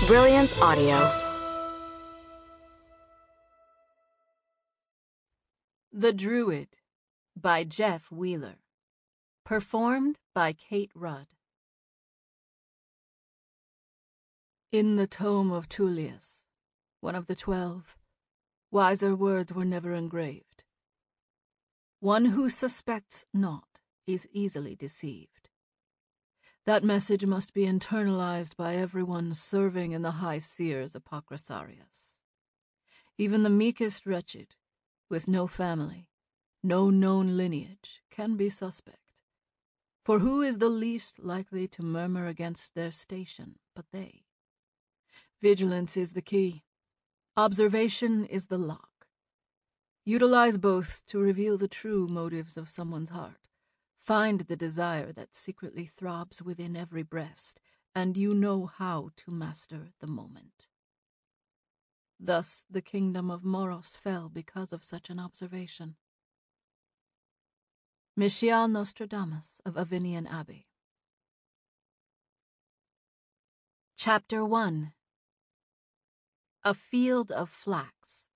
Brilliance Audio. The Druid by Jeff Wheeler. Performed by Kate Rudd. In the tome of Tullius, one of the 12, wiser words were never engraved. One who suspects not is easily deceived. That message must be internalized by everyone serving in the High Seer's Apocrysarius. Even the meekest wretched, with no family, no known lineage, can be suspect. For who is the least likely to murmur against their station but they? Vigilance is the key. Observation is the lock. Utilize both to reveal the true motives of someone's heart. Find the desire that secretly throbs within every breast, and you know how to master the moment. Thus the kingdom of Moros fell because of such an observation. Michiel Nostradamus of Avinion Abbey. Chapter 1. A Field of Flax.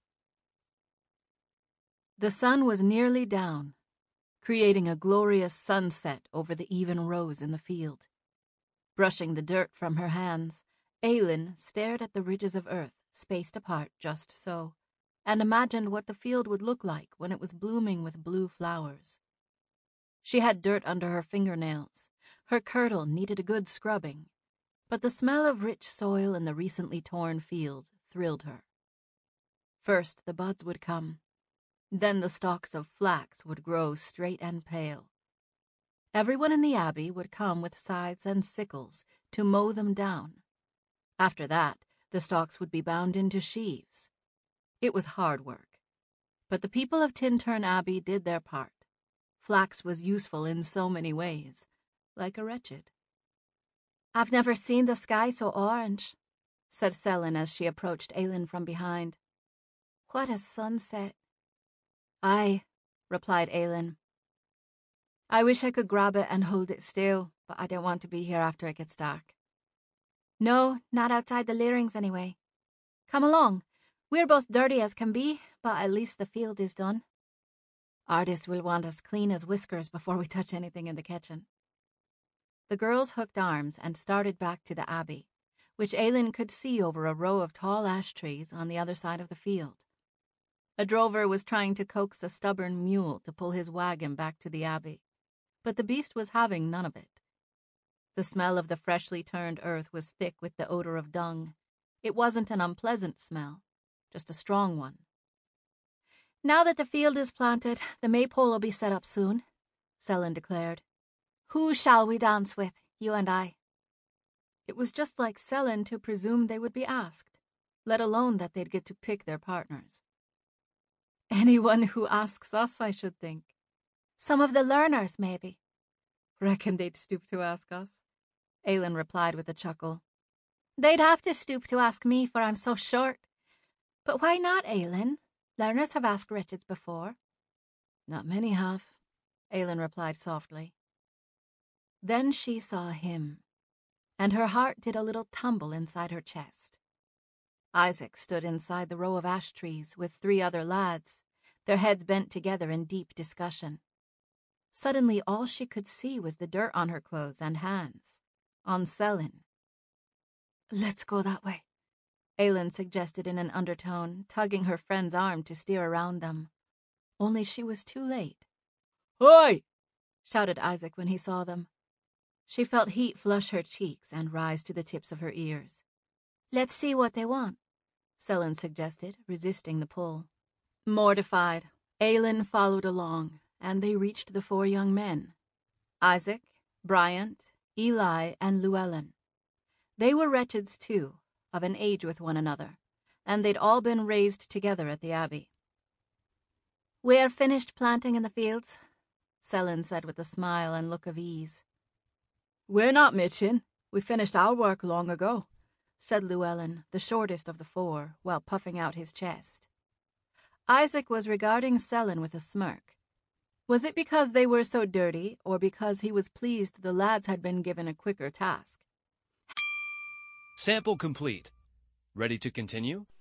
The sun was nearly down, creating a glorious sunset over the even rows in the field. Brushing the dirt from her hands, Aylin stared at the ridges of earth, spaced apart just so, and imagined what the field would look like when it was blooming with blue flowers. She had dirt under her fingernails. Her kirtle needed a good scrubbing, but the smell of rich soil in the recently torn field thrilled her. First the buds would come. Then the stalks of flax would grow straight and pale. Everyone in the abbey would come with scythes and sickles to mow them down. After that, the stalks would be bound into sheaves. It was hard work, but the people of Tintern Abbey did their part. Flax was useful in so many ways, like a wretched. "I've never seen the sky so orange," said Selin as she approached Aylin from behind. "What a sunset." "Aye," replied Aylin. "I wish I could grab it and hold it still, but I don't want to be here after it gets dark." "No, not outside the Leerings anyway. Come along. We're both dirty as can be, but at least the field is done. Artist will want us clean as whiskers before we touch anything in the kitchen." The girls hooked arms and started back to the abbey, which Aylin could see over a row of tall ash trees on the other side of the field. A drover was trying to coax a stubborn mule to pull his wagon back to the abbey, but the beast was having none of it. The smell of the freshly turned earth was thick with the odor of dung. It wasn't an unpleasant smell, just a strong one. "Now that the field is planted, the maypole will be set up soon," Selin declared. "Who shall we dance with, you and I?" It was just like Selin to presume they would be asked, let alone that they'd get to pick their partners. "Anyone who asks us, I should think." "Some of the learners, maybe." "Reckon they'd stoop to ask us?" Aylin replied with a chuckle. "They'd have to stoop to ask me, for I'm so short. But why not, Aylin? Learners have asked wretches before." "Not many have," Aylin replied softly. Then she saw him, and her heart did a little tumble inside her chest. Isaac stood inside the row of ash trees with 3 other lads, their heads bent together in deep discussion. Suddenly all she could see was the dirt on her clothes and hands, on Selin. "Let's go that way," Aylin suggested in an undertone, tugging her friend's arm to steer around them. Only she was too late. "Oi!" shouted Isaac when he saw them. She felt heat flush her cheeks and rise to the tips of her ears. "Let's see what they want," Selin suggested, resisting the pull. Mortified, Aylin followed along, and they reached the 4 young men, Isaac, Bryant, Eli, and Llewellyn. They were wretches too, of an age with one another, and they'd all been raised together at the abbey. "We're finished planting in the fields," Selin said with a smile and look of ease. "We're not, Mitchin. We finished our work long ago," said Llewellyn, the shortest of the 4, while puffing out his chest. Isaac was regarding Selin with a smirk. Was it because they were so dirty, or because he was pleased the lads had been given a quicker task? Sample complete. Ready to continue?